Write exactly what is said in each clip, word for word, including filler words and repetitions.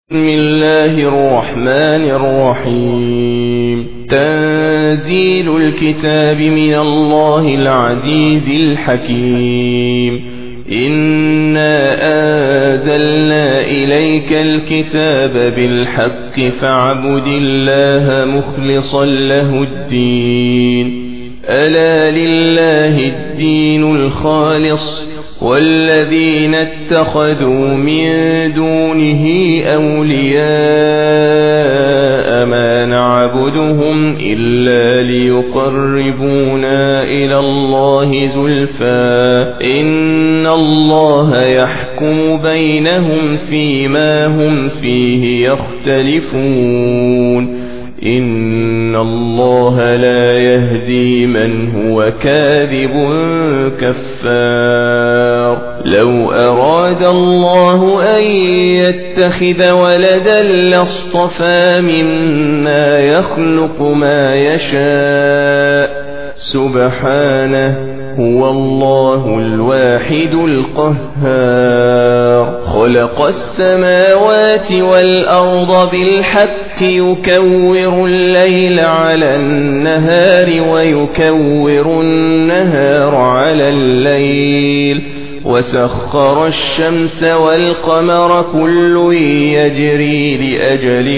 بسم الله الرحمن الرحيم. تنزيل الكتاب من الله العزيز الحكيم. إنا أنزلنا إليك الكتاب بالحق فاعبد الله مخلصا له الدين. ألا لله الدين الخالص والذين اتخذوا من دونه أولياء ما نعبدهم إلا ليقربونا إلى الله زلفى إن الله يحكم بينهم فيما هم فيه يختلفون. إن الله لا يهدي من هو كاذب كفار. لو أراد الله أن يتخذ ولدا لاصطفى مما يخلق ما يشاء سبحانه هو الله الواحد القهار. خلق السماوات والأرض بالحق يكور الليل على النهار ويكور النهار على الليل وسخر الشمس والقمر كل يجري لأجل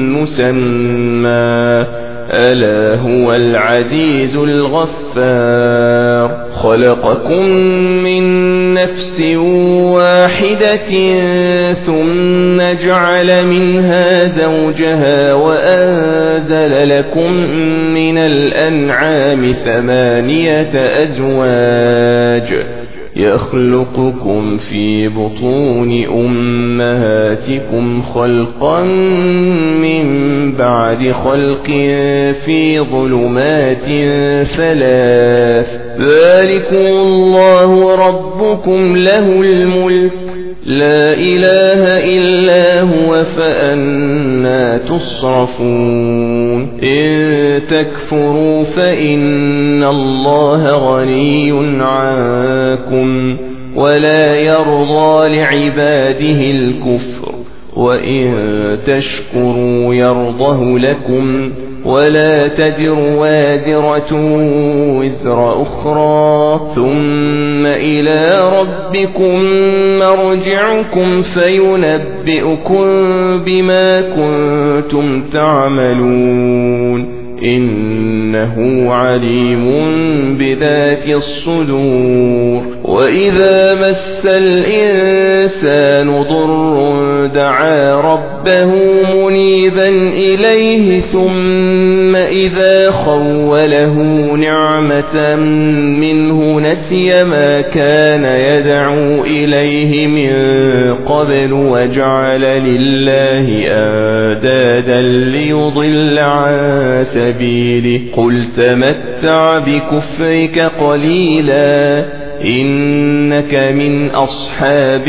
مسمى ألا هو العزيز الغفار. خلقكم من نفس واحدة ثم جعل منها زوجها وأنزل لكم من الأنعام ثمانية أزواج يخلقكم في بطون أمهاتكم خلقا من بعد خلق في ظلمات ثلاث ذلكم الله ربكم له الملك لا إله إلا هو فأنى تصرفون. إن تكفروا فإن الله غني عنكم ولا يرضى لعباده الكفر وإن تشكروا يرضه لكم ولا تزر وازرة وزر أخرى ثم إلى ربكم مرجعكم فينبئكم بما كنتم تعملون إنه عليم بذات الصدور. وإذا مس الإنسان ضر دعا ربه منيبا إليه ثم إذا خوله نعمة منه نسي ما كان يدعو إليه من قبل وجعل لله أندادا ليضل عن سبيله. قل تمتع بكفرك قليلا إنك من أصحاب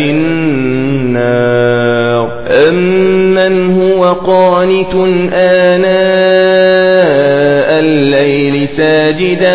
النار. أمن هو قانت آناء الليل ساجدا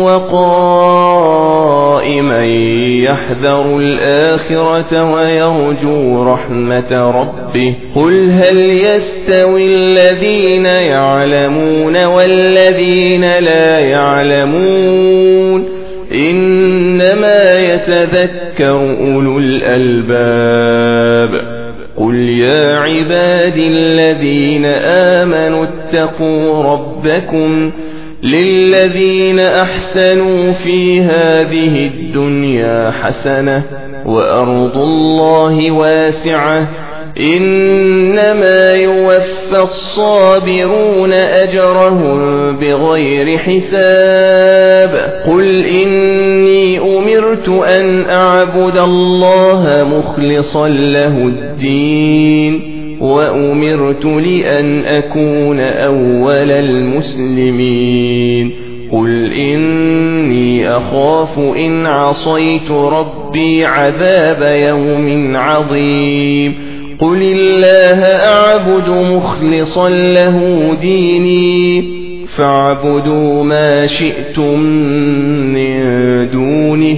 وقائما يحذر الآخرة ويرجو رحمة ربه قل هل يستوي الذين يعلمون والذين لا يعلمون إنما يتذكر أولو الألباب. قل يا عبادي الذين آمنوا اتقوا ربكم للذين أحسنوا في هذه الدنيا حسنة وأرض الله واسعة إنما يوفى الصابرون أجرهم بغير حساب. قل إني أمرت أن أعبد الله مخلصا له الدين وأمرت لأن أكون أول المسلمين. قل إني أخاف إن عصيت ربي عذاب يوم عظيم. قل الله أعبد مخلصا له ديني فاعبدوا ما شئتم من دونه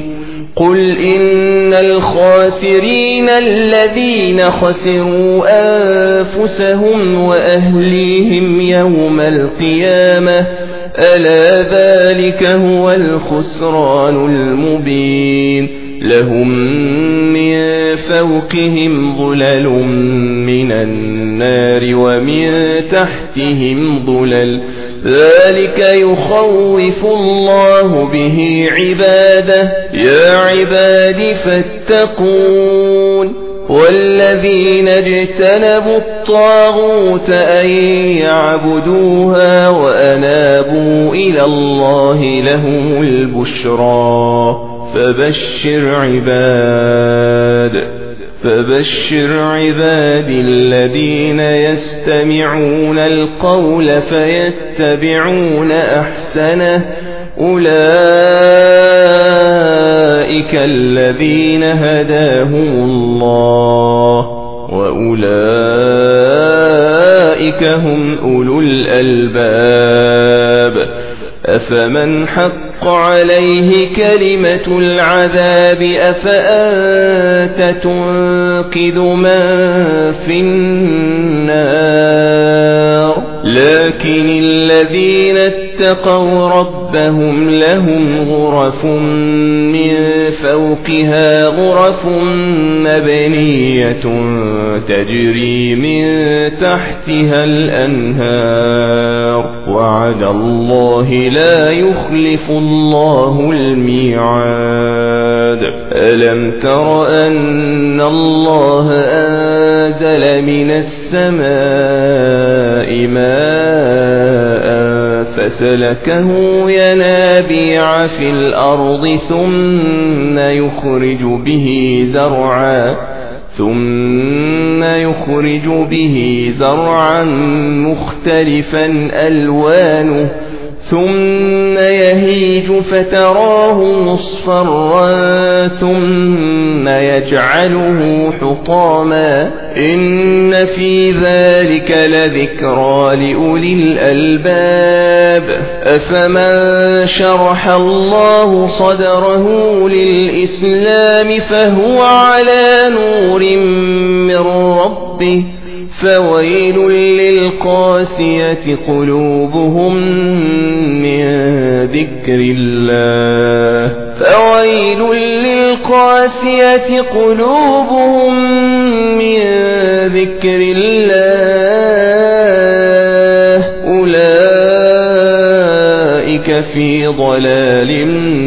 قل إن الخاسرين الذين خسروا أنفسهم وأهليهم يوم القيامة ألا ذلك هو الخسران المبين لهم من فوقهم ظلل من النار ومن تحتهم ظلل ذلك يخوف الله به عباده يا عباد فاتقون والذين اجتنبوا الطاغوت أن يعبدوها وأنابوا إلى الله لهم البشرى فبشر عباد فبشر عباد الذين يستمعون القول فيتبعون أحسنه أولئك الذين هداهم الله وأولئك هم أولو الألباب أفمن حق عليه كلمة العذاب أفأنت تنقذ من في النار لكن الذين اتقوا ربهم لهم غرف من فوقها غرف مبنية تجري من تحتها الأنهار وعد الله لا يخلف الله الميعاد ألم تر أن الله أنزل من السماء ماء فسلكه ينابيع في الأرض ثم يخرج به زرعا ثم يخرج به زرعا مختلفا ألوانه ثم يهيج فتراه مصفرا ثم يجعله حطاما إن في ذلك لذكرى لأولي الألباب أفمن شرح الله صدره للإسلام فهو على نور من ربه فويل للقاسية قلوبهم من ذكر الله فويل للقاسية قلوبهم من ذكر الله أولئك في ضلال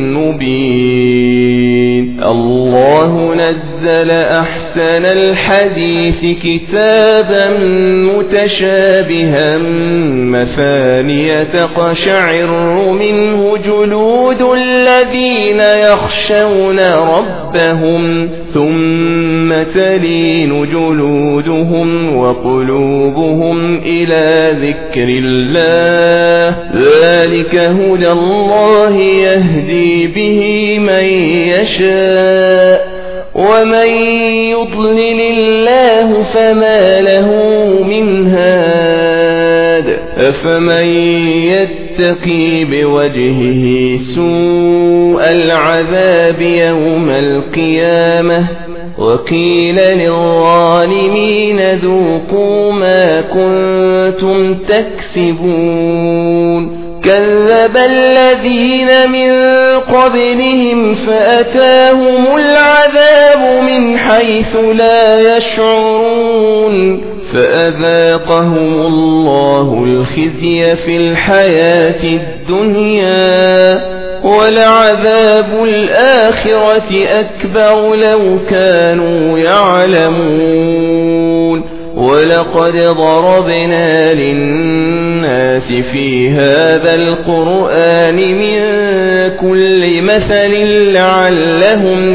مبين الله نزل أحسن الحديث كتابا متشابها مثانية تقشعر منه جلود الذين يخشون ربهم ثم تلين جلودهم وقلوبهم إلى ذكر الله ذلك هدى الله يهدي به من يشاء ومن يضلل الله فما له من هاد أفمن يتقي بوجهه سوء العذاب يوم القيامة وقيل للظالمين ذوقوا ما كنتم تكسبون كذب الذين من قبلهم فأتاهم العذاب من حيث لا يشعرون فأذاقهم الله الخزي في الحياة الدنيا ولعذاب الآخرة أكبر لو كانوا يعلمون ولقد ضربنا للناس في هذا القرآن من كل مثل لعلهم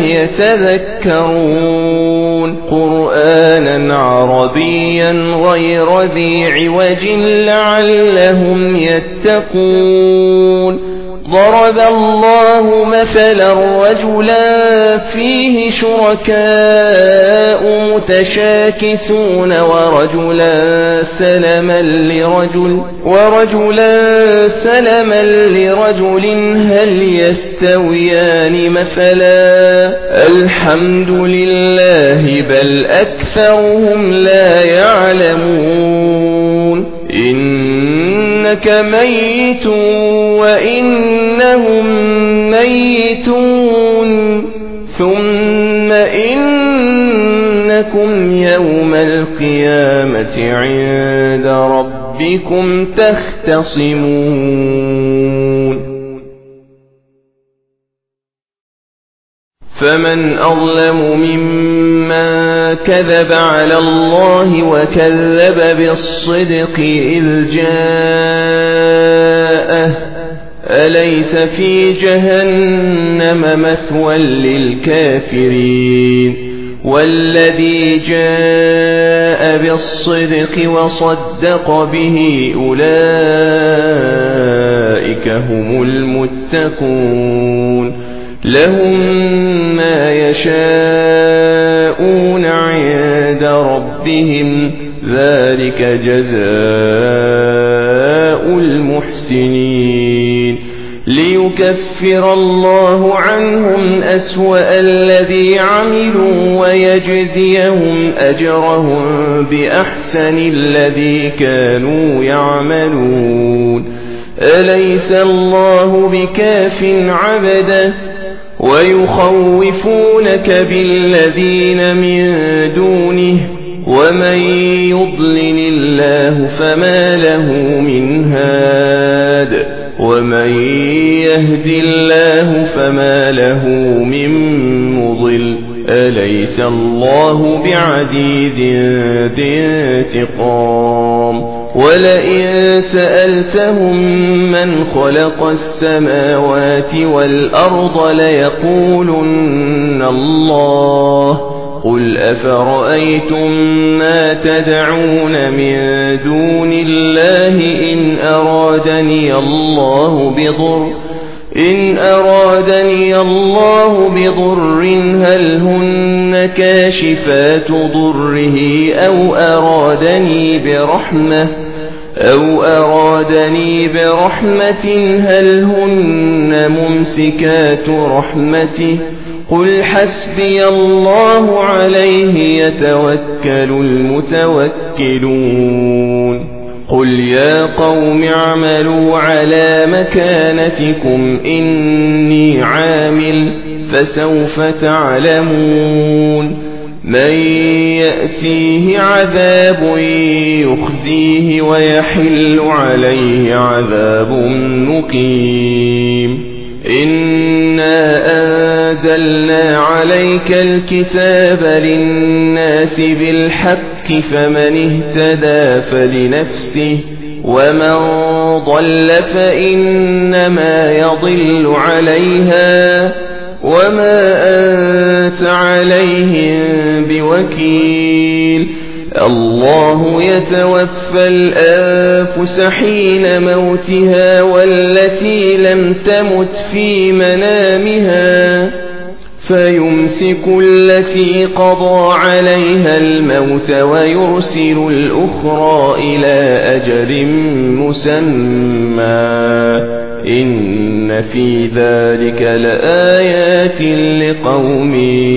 يتذكرون قرآنا عربيا غير ذي عوج لعلهم يتقون ضرب الله مثلا رجلا فيه شركاء متشاكسون ورجلا سلما لرجل ورجلا سلما لرجل هل يستويان مثلا الحمد لله بل أكثرهم لا يعلمون إنك ميت وإنهم ميتون ثم إنكم يوم القيامة عند ربكم تختصمون فمن أظلم ممن كذب على الله وكذب بالصدق إذ جاءه أليس في جهنم مثوى للكافرين والذي جاء بالصدق وصدق به أولئك هم المتقون لهم ما يشاءون عند ربهم ذلك جزاء المحسنين ليكفر الله عنهم أسوأ الذي عملوا ويجزيهم أجرهم بأحسن الذي كانوا يعملون أليس الله بكاف عبده ويخوفونك بالذين من دونه ومن يضلل الله فما له من هاد ومن يهد الله فما له من مضل أليس الله بعزيز ذي انتقام ولئن سألتهم من خلق السماوات والأرض ليقولن الله قل أفرأيتم ما تدعون من دون الله إن أرادني الله بضر إن أرادني الله بضر هل هن كاشفات ضره أو أرادني برحمة أو أرادني برحمة هل هن ممسكات رحمته قل حسبي الله عليه يتوكل المتوكلون قل يا قوم اعملوا على مكانتكم إني عامل فسوف تعلمون من يأتيه عذاب يخزيه ويحل عليه عذاب مقيم إنا أنزلنا عليك الكتاب للناس بالحق فمن اهتدى فلنفسه ومن ضل فإنما يضل عليها وما أنت عليهم بوكيل الله يتوفى الأنفس حين موتها والتي لم تمت في منامها فيمسك التي قضى عليها الموت ويرسل الأخرى إلى أجل مسمى إن في ذلك لآيات لقوم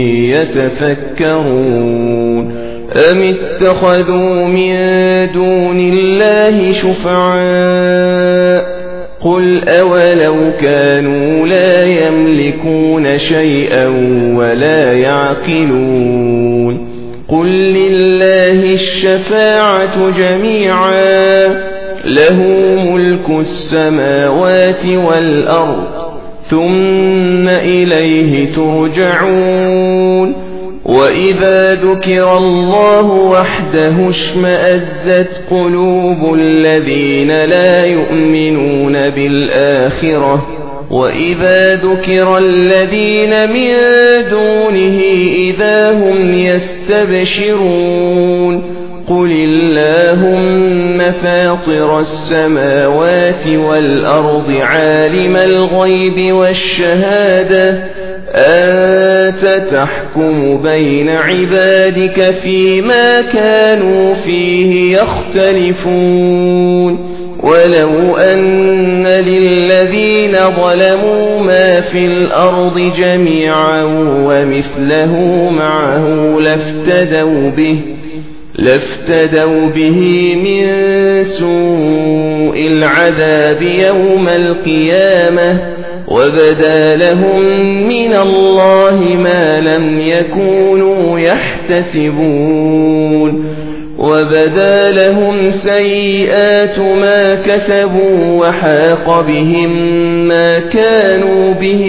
يتفكرون أم اتخذوا من دون الله شفعاء قل أولو كانوا لا يملكون شيئا ولا يعقلون قل لله الشفاعة جميعا له ملك السماوات والأرض ثم إليه ترجعون وإذا ذكر الله وحده اشمأزت قلوب الذين لا يؤمنون بالآخرة وإذا ذكر الذين من دونه إذا هم يستبشرون قل اللهم فاطر السماوات والأرض عالم الغيب والشهادة أنت تحكم بين عبادك فيما كانوا فيه يختلفون ولو أن للذين ظلموا ما في الأرض جميعا ومثله معه لافتدوا به لافتدوا به من سوء العذاب يوم القيامة وبدا لهم من الله ما لم يكونوا يحتسبون وبدا لهم سيئات ما كسبوا وحاق بهم ما كانوا به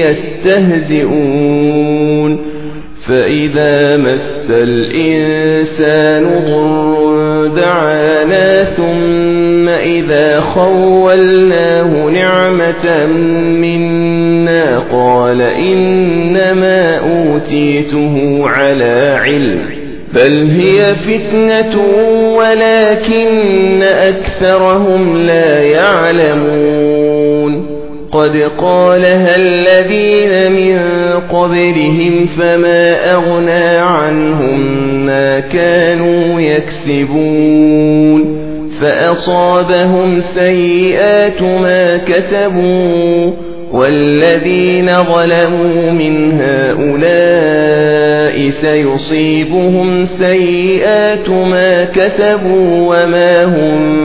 يستهزئون فإذا مس الإنسان ضر دعانا ثم إذا خولناه نعمة منا قال إنما أوتيته على علم بل هي فتنة ولكن أكثرهم لا يعلمون قد قالها الذين من قبلهم فما أغنى عنهم ما كانوا يكسبون فأصابهم سيئات ما كسبوا والذين ظلموا من هؤلاء سيصيبهم سيئات ما كسبوا وما هم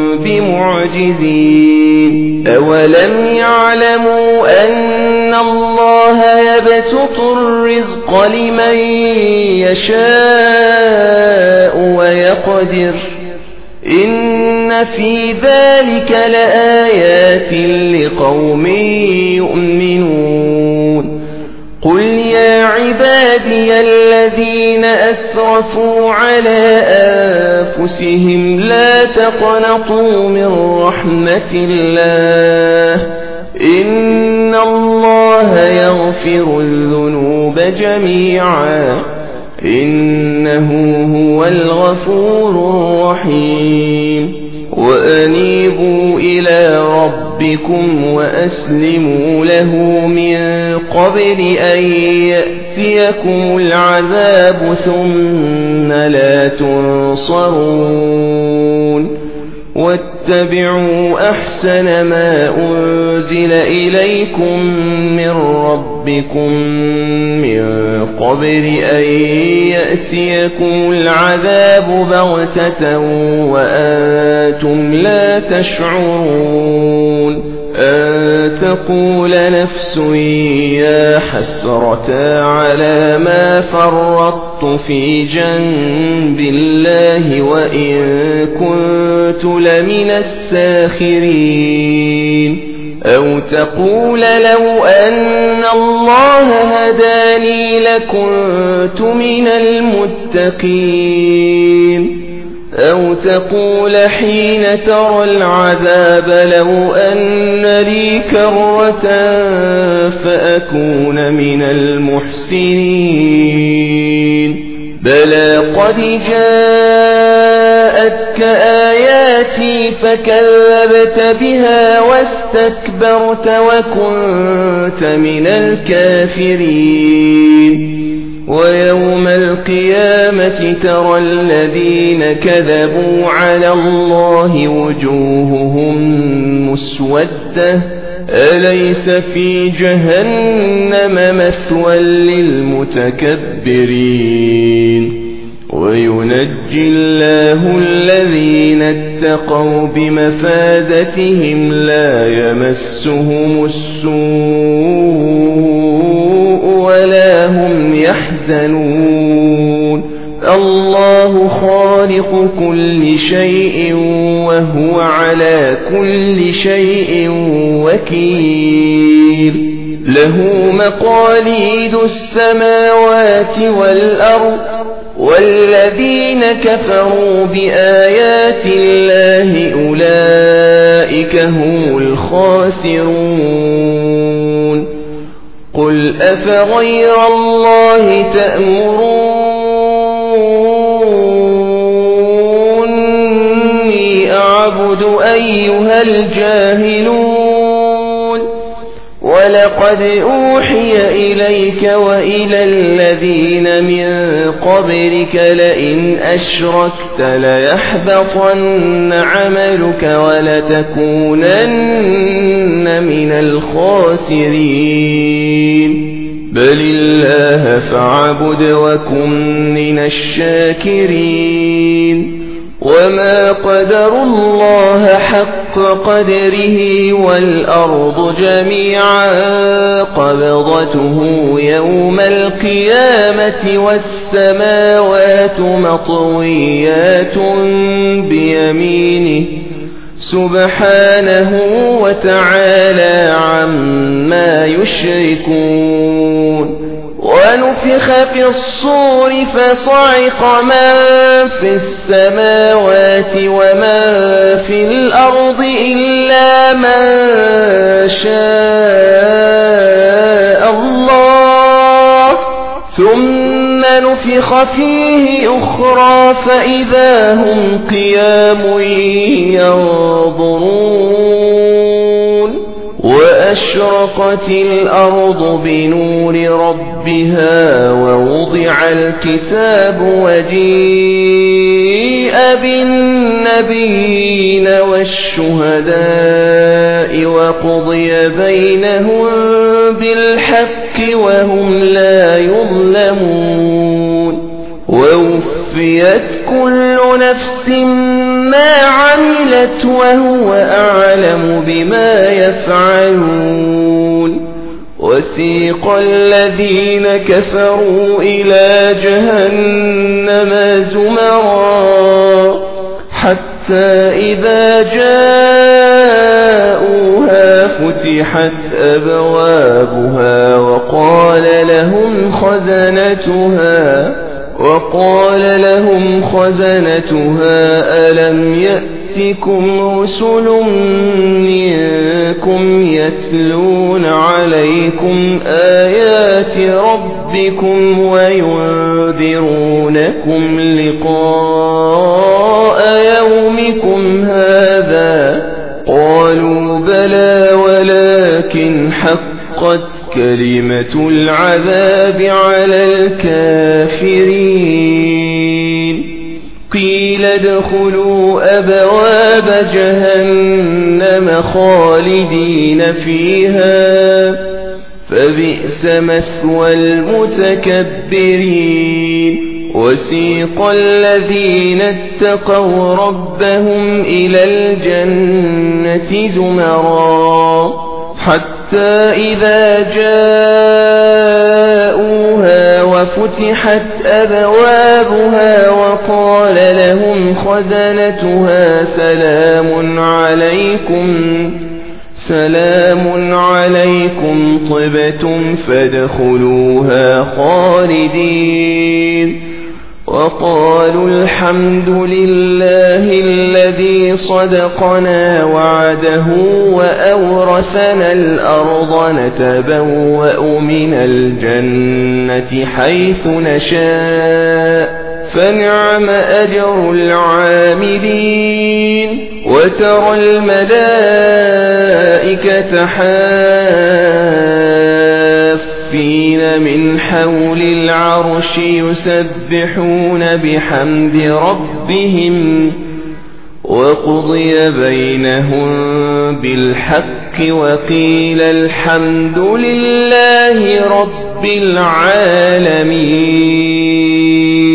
بمعجزين أولم يعلموا أن الله يبسط الرزق لمن يشاء ويقدر إن في ذلك لآيات لقوم يؤمنون قل يا عبادي الذين أسرفوا على أنفسهم لا تقنطوا من رحمة الله إن الله يغفر الذنوب جميعا إنه هو الغفور الرحيم وأنيبوا إلى ربكم وأسلموا له من قبل أن يأتيكم العذاب ثم لا تنصرون واتبعوا أحسن ما أنزل إليكم من ربكم من قبل أن يأتيكم العذاب بغتة وأنتم لا تشعرون أن تقول نفس يا حسرة على ما فرطت في جنب الله وإن كنت لمن الساخرين أو تقول لو أن الله هداني لكنت من المتقين أو تقول حين ترى العذاب لو أن لي كرة فأكون من المحسنين بلى قد جاءتك آياتي فكذبت بها واستكبرت وكنت من الكافرين ويوم القيامة ترى الذين كذبوا على الله وجوههم مسودة أليس في جهنم مثوى للمتكبرين وينجي الله الذين اتقوا بمفازتهم لا يمسهم السوء ولا هم يحزنون الله خالق كل شيء وهو على كل شيء وكيل له مقاليد السماوات والأرض والذين كفروا بآيات الله أولئك هم الخاسرون قل أفغير الله تأمروني أعبد فاعبد أيها الجاهلون ولقد أوحي إليك وإلى الذين من قبلك لئن أشركت ليحبطن عملك ولتكونن من الخاسرين بل الله فاعبد وكن من الشاكرين وما قدروا الله حق قدره والأرض جميعا قبضته يوم القيامة والسماوات مطويات بيمينه سبحانه وتعالى عما يشركون ونفخ في الصور فصعق من في السماوات ومن في الأرض إلا من شاء الله ثم نفخ فيه أخرى فإذا هم قيام ينظرون وأشرقت الأرض بنور ربها ووضع الكتاب وجيء بالنبيين والشهداء وقضي بينهم بالحق وهم لا يظلمون ووفيت كل نفس ما عملت وهو أعلم بما يفعلون وسيق الذين كفروا إلى جهنم زمرا حتى إذا جاءوها فتحت أبوابها وقال لهم خزنتها وقال لهم خزنتها ألم يأتكم رسل منكم يتلون عليكم آيات ربكم وينذرونكم لقاء يومكم هذا قالوا بلى ولكن حقت كلمة العذاب على الكافرين قيل ادخلوا أبواب جهنم خالدين فيها فبئس مثوى المتكبرين وسيق الذين اتقوا ربهم إلى الجنة زمرا حتى إذا جاءوها وفتحت أبوابها وقال لهم خزنتها سلام عليكم سلام عليكم طبتم فادخلوها خالدين وقالوا الحمد لله الذي صدقنا وعده وأورثنا الأرض نتبوأ من الجنة حيث نشاء فنعم أجر العاملين وترى الملائكة حافين من حول العرش يسبحون بحمد ربهم وقضي بينهم بالحق وقيل الحمد لله رب العالمين.